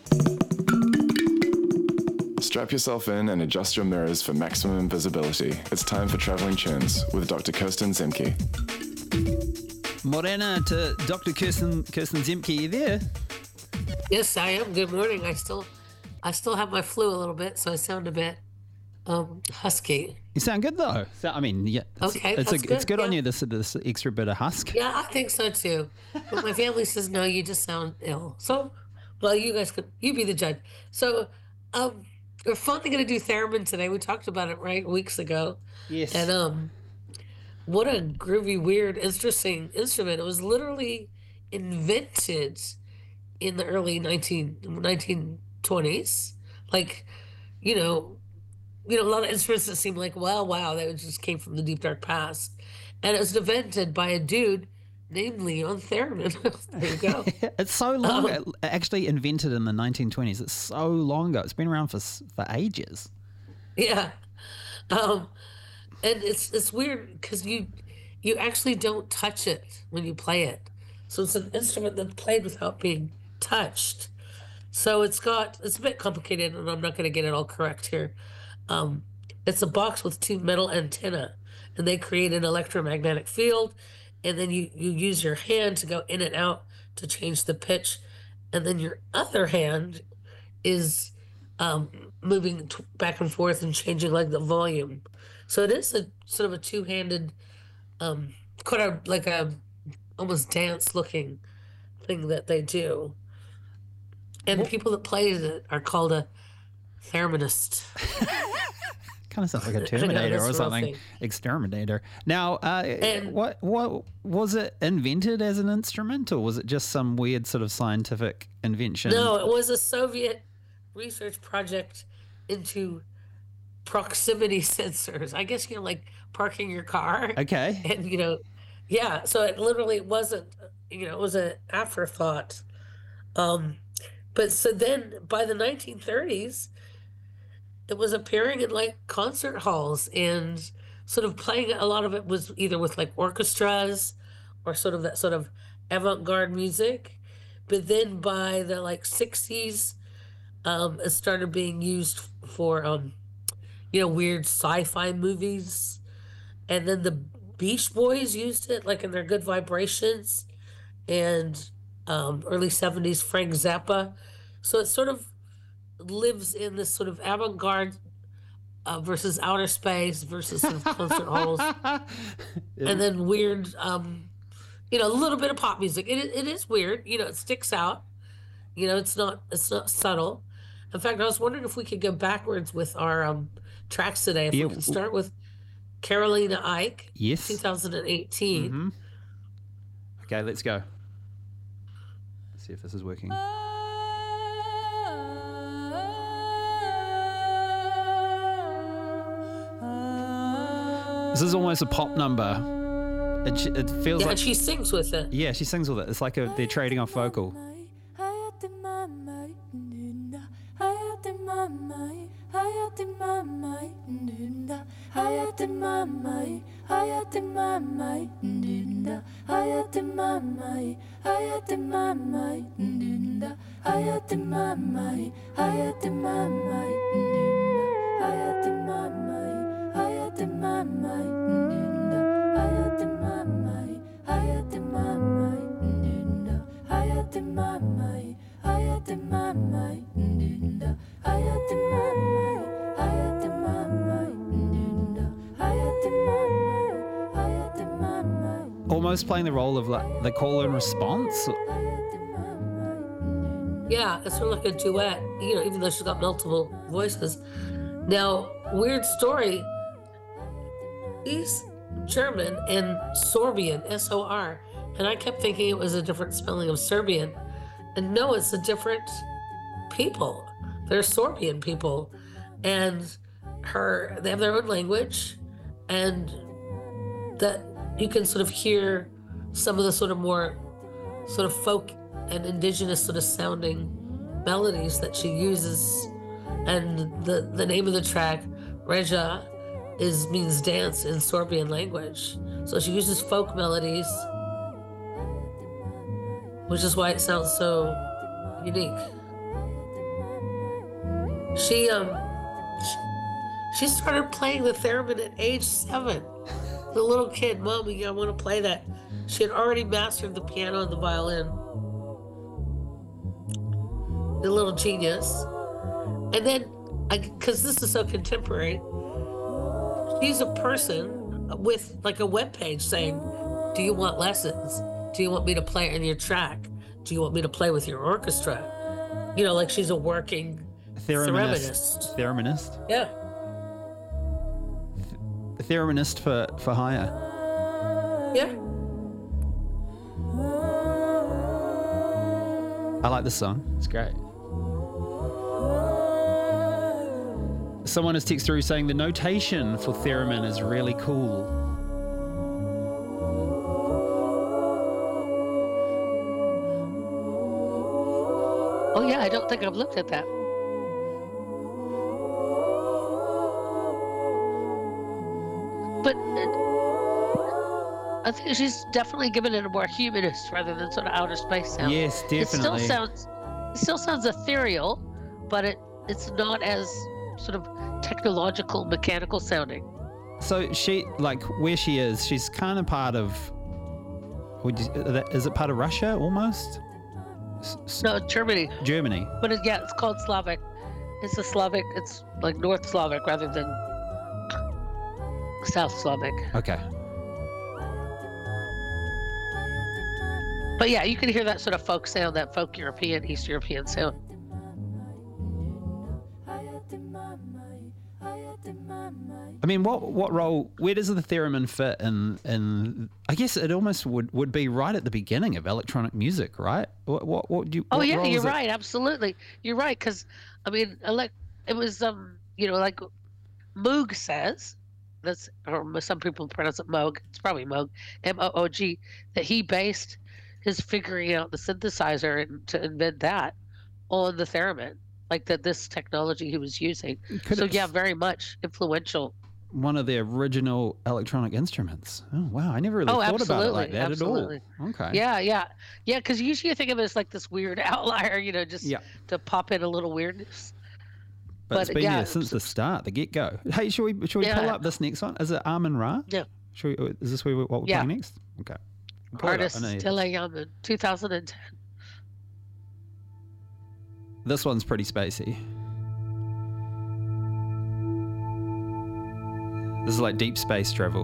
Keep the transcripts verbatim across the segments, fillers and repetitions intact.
Strap yourself in and adjust your mirrors for maximum visibility. It's time for Traveling Tunes with Doctor Kirsten Zemke. Morena to Doctor Kirsten, Kirsten Zemke. You there? Yes, I am. Good morning. I still, I still have my flu a little bit, so I sound a bit um, husky. You sound good though. So, I mean, yeah. It's, Okay, it's, that's a, good, it's good yeah. on you. This this extra bit of husk. Yeah, I think so too. But my family says no, you just sound ill. So, well, you guys could, you be the judge. So, um, we're finally going to do theremin today. We talked about it right weeks ago. Yes. And um, what a groovy, weird, interesting instrument. It was literally invented in the early nineteen, nineteen twenties. Like, you know, you know, a lot of instruments that seem like, wow, wow, that just came from the deep, dark past. And it was invented by a dude named Leon Theremin. There you go. It's so long. Um, It actually invented in the nineteen twenties. It's so long ago. It's been around for s- for ages. Yeah. Um, and it's it's weird because you you actually don't touch it when you play it. So it's an instrument that's played without being touched. So it's got it's a bit complicated, and I'm not going to get it all correct here. Um, it's a box with two metal antennae, and they create an electromagnetic field, and then you you use your hand to go in and out to change the pitch, and then your other hand is um, moving t- back and forth and changing like the volume. So it is a sort of a two-handed, um, kind of like a almost dance-looking thing that they do. And people that play it are called a thereminist. Kind of sounds like a know, Terminator that's or the real something. thing. Exterminator. Now, uh, And- what what was it invented as an instrument, or was it just some weird sort of scientific invention? No, it was a Soviet research project into proximity sensors. I guess, you know, like parking your car. Okay. And, you know, yeah, so it literally wasn't, you know, it was an afterthought. Um, but so then by the nineteen thirties, it was appearing in like concert halls and sort of playing. A lot of it was either with like orchestras or sort of that sort of avant-garde music. But then by the like sixties, um, it started being used for, um, you know, weird sci-fi movies. And then the Beach Boys used it like in their Good Vibrations, and um, early seventies Frank Zappa. So it sort of lives in this sort of avant-garde uh, versus outer space versus sort of concert halls, and then weird, um, you know, a little bit of pop music. It it is weird, you know. It sticks out, you know. It's not it's not subtle. In fact, I was wondering if we could go backwards with our um, tracks today. If Yeah. we can start with Carolina Ike, Yes. twenty eighteen. Mhm. Okay, let's go. Let's see if this is working. This is almost a pop number. It, sh- it feels Yeah, like and she sings with it. yeah, she sings with it. It's like a, they're trading off vocal. Almost playing the role of like the call and response. Yeah, it's sort of like a duet, you know, even though she's got multiple voices. Now, weird story. He's German and Sorbian, S O R. And I kept thinking it was a different spelling of Serbian. And no, it's a different people. They're Sorbian people. And her, they have their own language. And that you can sort of hear some of the sort of more sort of folk and indigenous sort of sounding melodies that she uses. And the, the name of the track, Reja, is means dance in Sorbian language. So she uses folk melodies, which is why it sounds so unique. She um she started playing the theremin at age seven. The little kid, Mommy, I want to play that. She had already mastered the piano and the violin. The little genius. And then, because this is so contemporary, she's a person with like a web page saying, do you want lessons? Do you want me to play on your track? Do you want me to play with your orchestra? You know, like she's a working thereminist. Thereminist. Yeah. Thereminist for, for hire. Yeah. I like this song. It's great. Someone has texted through saying the notation for theremin is really cool. Oh yeah, I don't think I've looked at that. But uh, I think she's definitely given it a more humanist rather than sort of outer space sound. Yes, definitely. It still sounds, it still sounds ethereal, but it it's not as sort of technological, mechanical sounding. So she, like, where she is, she's kind of part of. Would you, is it part of Russia almost? No, Germany. Germany. But it, yeah, it's called Slavic. It's a Slavic. It's like North Slavic rather than South Slavic. Okay. But yeah, you can hear that sort of folk sound, that folk European, East European sound. I mean, what what role? Where does the theremin fit in? In I guess it almost would, would be right at the beginning of electronic music, right? What what what do you? Oh what yeah, role you're is it? right. Absolutely, you're right. Because I mean, elect. It was um, you know, like Moog says. That's or some people pronounce it Moog. It's probably Moog, M O O G. That he based his figuring out the synthesizer and to invent that on the theremin, like that this technology he was using. Could so it- yeah, very much influential. One of the original electronic instruments. Oh wow, I never really Oh, thought about it like absolutely, that absolutely. at all. Okay. Yeah, yeah, yeah. Because usually you think of it as like this weird outlier, you know, just Yeah. to pop in a little weirdness. But, But, it's been yeah, there since the start, the get go. Hey, should we should we pull Yeah. up this next one? Is it Armin Ra? Yeah. Should we, is this where we, what we're Yeah. playing next? Okay. Pull it up. Artist I know you- Stella Yaman, two thousand ten. This one's pretty spacey. This is like deep space travel.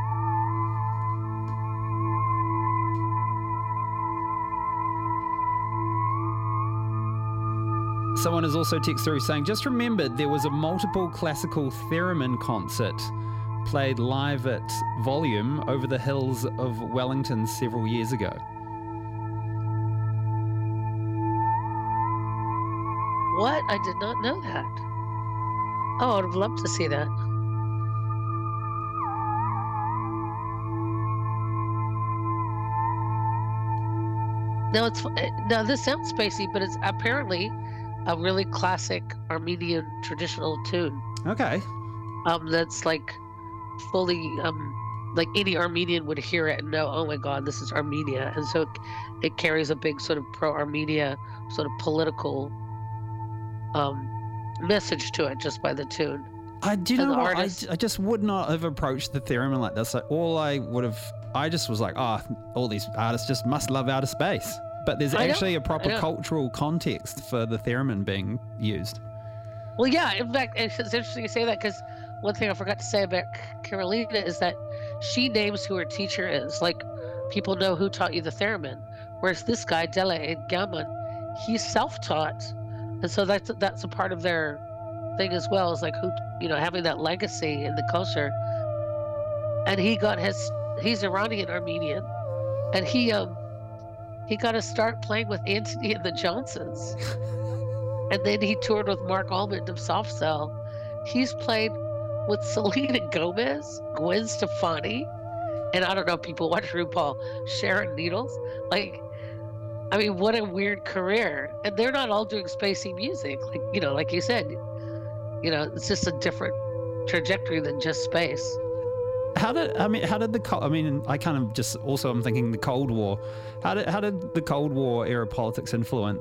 Someone has also texted through saying, just remembered there was a multiple classical theremin concert played live at Volume over the hills of Wellington several years ago. What? I did not know that. Oh, I would have loved to see that. No, it's now this sounds spacey, but it's apparently a really classic Armenian traditional tune. Okay. Um, that's like fully um, like any Armenian would hear it and know, oh my God, this is Armenia, and so it, it carries a big sort of pro-Armenia sort of political um message to it just by the tune. I do you And know the what? I, artist- I just would not have approached the theremin like this. Like, all I would have, I just was like, oh, all these artists just must love outer space. But there's I know, actually a I proper know. cultural context for the theremin being used. Well, yeah, in fact, it's it's interesting you say that because one thing I forgot to say about Carolina is that she names who her teacher is. Like, people know who taught you the theremin, whereas this guy, Dele Gammon, he's self-taught, and so that's that's a part of their thing as well. Is like who you know having that legacy in the culture. And he got his he's Iranian Armenian, and he um he got to start playing with Anthony and the Johnsons. And then he toured with Mark Almond of Soft Cell. He's played with Selena Gomez, Gwen Stefani, and I don't know, people watch RuPaul, Sharon Needles. Like, I mean, what a weird career. And they're not all doing spacey music. Like, you know, like you said, you know, it's just a different trajectory than just space. How did I mean? How did the Co- I mean? I kind of just also I'm thinking the Cold War. How did how did the Cold War era politics influence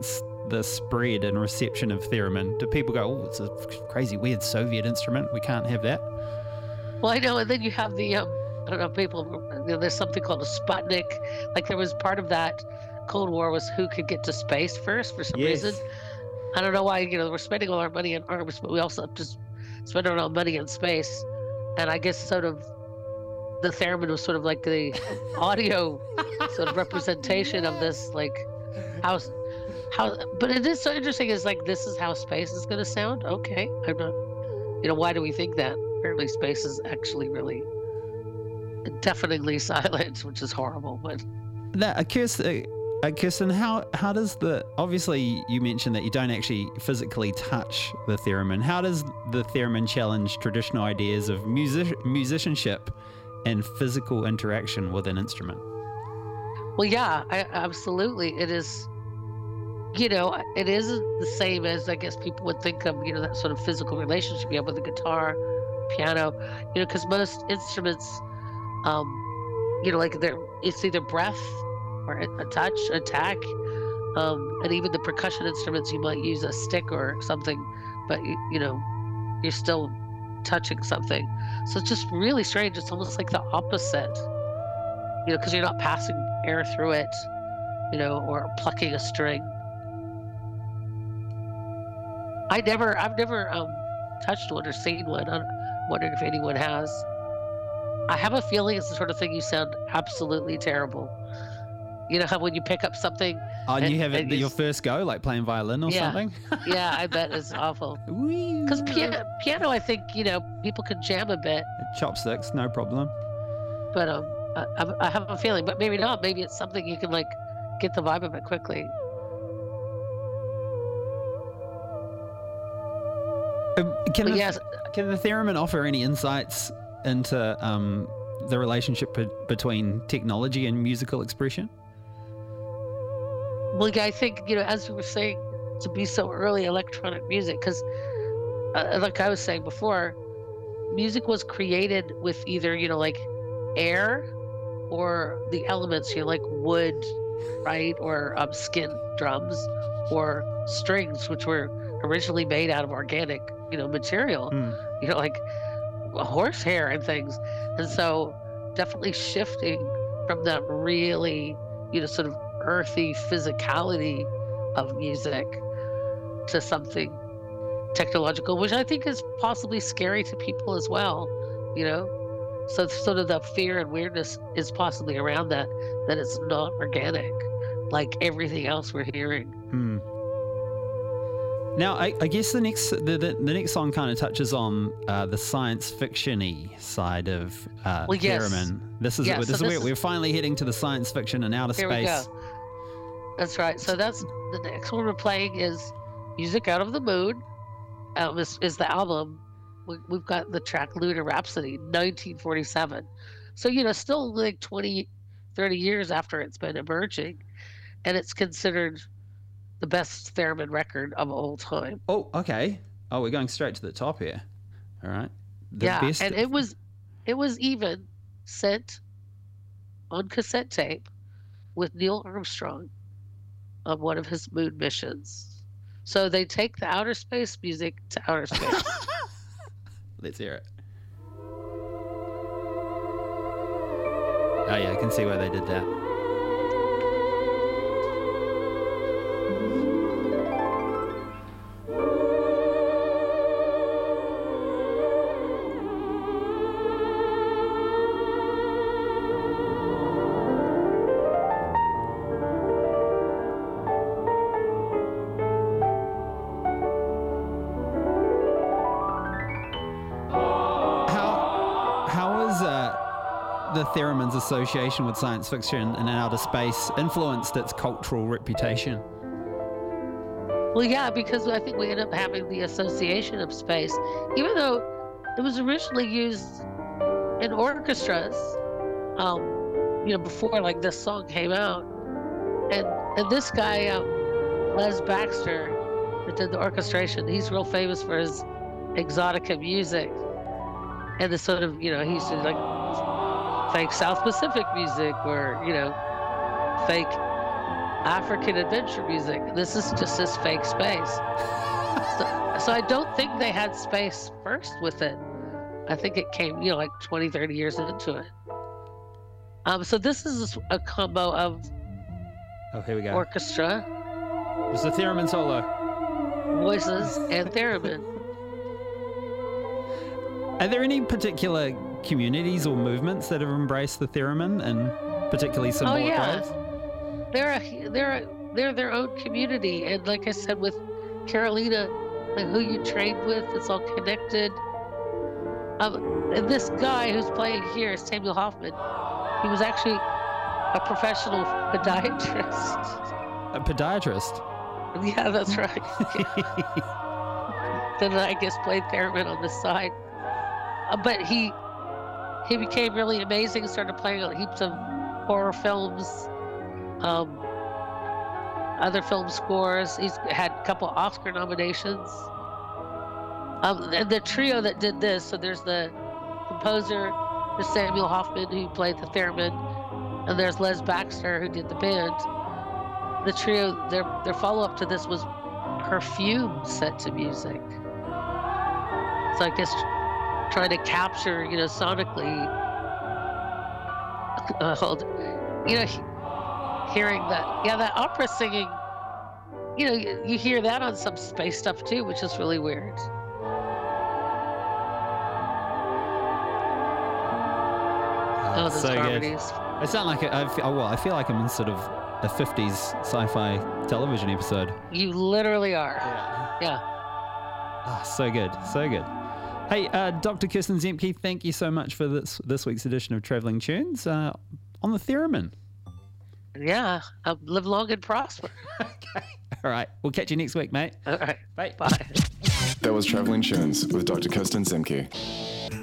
the spread and reception of theremin? Do people go, oh, it's a crazy, weird Soviet instrument, we can't have that? Well, I know, and then you have the, um, I don't know, people, you know, there's something called a Sputnik. Like there was part of that Cold War was who could get to space first for some Yes. reason. I don't know why, you know, we're spending all our money on arms, but we also have to spend our own money in space. And I guess sort of the theremin was sort of like the audio sort of representation of this, like how, how, but it is so interesting. Is like, this is how space is going to sound. Okay. I'm not, you know, why do we think that? Apparently space is actually really deafeningly silent, which is horrible, but. Now, uh, Kirsten, uh, Kirsten, how, how does the, obviously you mentioned that you don't actually physically touch the theremin. How does the theremin challenge traditional ideas of music, musicianship and physical interaction with an instrument? Well, yeah, I, absolutely. It is, you know, it isn't the same as I guess people would think of, you know, that sort of physical relationship you have with a guitar, piano, you know, because most instruments, um, you know, like they're, it's either breath or a, a touch, attack, um, and even the percussion instruments, you might use a stick or something, but, you, you know, you're still touching something. So it's just really strange. It's almost like the opposite, you know, because you're not passing air through it, you know, or plucking a string. I never, I've never um, touched one or seen one. I'm wondering if anyone has. I have a feeling it's the sort of thing you sound absolutely terrible. You know how when you pick up something. Oh, and, and you have it, and your you, first go, like playing violin or Yeah. something? Yeah, I bet it's awful. Because piano, piano, I think, you know, people can jam a bit, Chopsticks, no problem. but um, I, I- I have a feeling, but maybe not. Maybe it's something you can like get the vibe of it quickly. Um, Can But the, yes, can the theremin offer any insights into um, the relationship be- between technology and musical expression? well, yeah, I think, you know, as you were saying, to be so early electronic music, because uh, like I was saying before, music was created with either, you know, like air or the elements, you know, like wood, right? Or um, skin drums or strings, which were originally made out of organic, you know, material, Hmm. you know, like horsehair and things. And so definitely shifting from that really, you know, sort of earthy physicality of music to something technological, which I think is possibly scary to people as well, you know? So sort of the fear and weirdness is possibly around that, that it's not organic, like everything else we're hearing. Hmm. Now, I, I guess the next the, the, the next song kind of touches on uh, the science fiction-y side of uh, Well, yes. theremin. This is Yeah, this so is this where is- we're finally heading to the science fiction and outer Here we space. go. That's right. So that's the next one we're playing is Music Out of the Moon. Um, is, is the album. We, we've got the track Lunar Rhapsody, nineteen forty-seven. So, you know, still like twenty, thirty years after it's been emerging. And it's considered the best theremin record of all time. Oh, okay. Oh, we're going straight to the top here. All right. The yeah, best. and it was it was even sent on cassette tape with Neil Armstrong on one of his moon missions. So they take the outer space music to outer space. Let's hear it. Oh yeah, I can see why they did that. How how is uh, the theremin's association with science fiction and outer space influenced its cultural reputation? Well, yeah, because I think we end up having the association of space, even though it was originally used in orchestras, um, you know, before like this song came out, and and this guy, um, Les Baxter, that did the orchestration, he's real famous for his exotica music, and the sort of, you know, he used to like fake South Pacific music or, you know, fake African adventure music. This is just this fake space. So, so I don't think they had space first with it. I think it came, you know, like twenty, thirty years into it. Um, so this is a combo of Oh, here we go. orchestra, It's the theremin solo. voices, and theremin. Are there any particular communities or movements that have embraced the theremin in particularly symbolic Oh yeah, ways? they're a, they're a, they're their own community, and like I said, with Carolina, like who you trained with, it's all connected. Um, and this guy who's playing here, Samuel Hoffman, he was actually a professional podiatrist. A podiatrist. Yeah, that's right. Then I guess played theremin on the side. Uh, but he he became really amazing. Started playing on heaps of horror films, um, other film scores. He's had a couple Oscar nominations. Um, and the trio that did this, so there's the composer, there's Samuel Hoffman, who played the theremin, and there's Les Baxter, who did the band. The trio, their their follow-up to this was Perfume set to music. So I guess trying to capture, you know, sonically, uh, hold, you know, he- hearing that, yeah, that opera singing, you know, you, you hear that on some space stuff too, which is really weird. Oh, those so good. harmonies. I sound like a, I feel, oh, well, I feel like I'm in sort of a fifties sci-fi television episode. You literally are. Yeah. Yeah. Ah, so good, so good. Hey, uh, Doctor Kirsten Zemke, thank you so much for this this week's edition of Traveling Tunes uh, on the theremin. Yeah. Uh, live long and prosper. Okay. All right. We'll catch you next week, mate. All right. Bye. Bye. That was Traveling Tunes with Doctor Kirsten Zemke.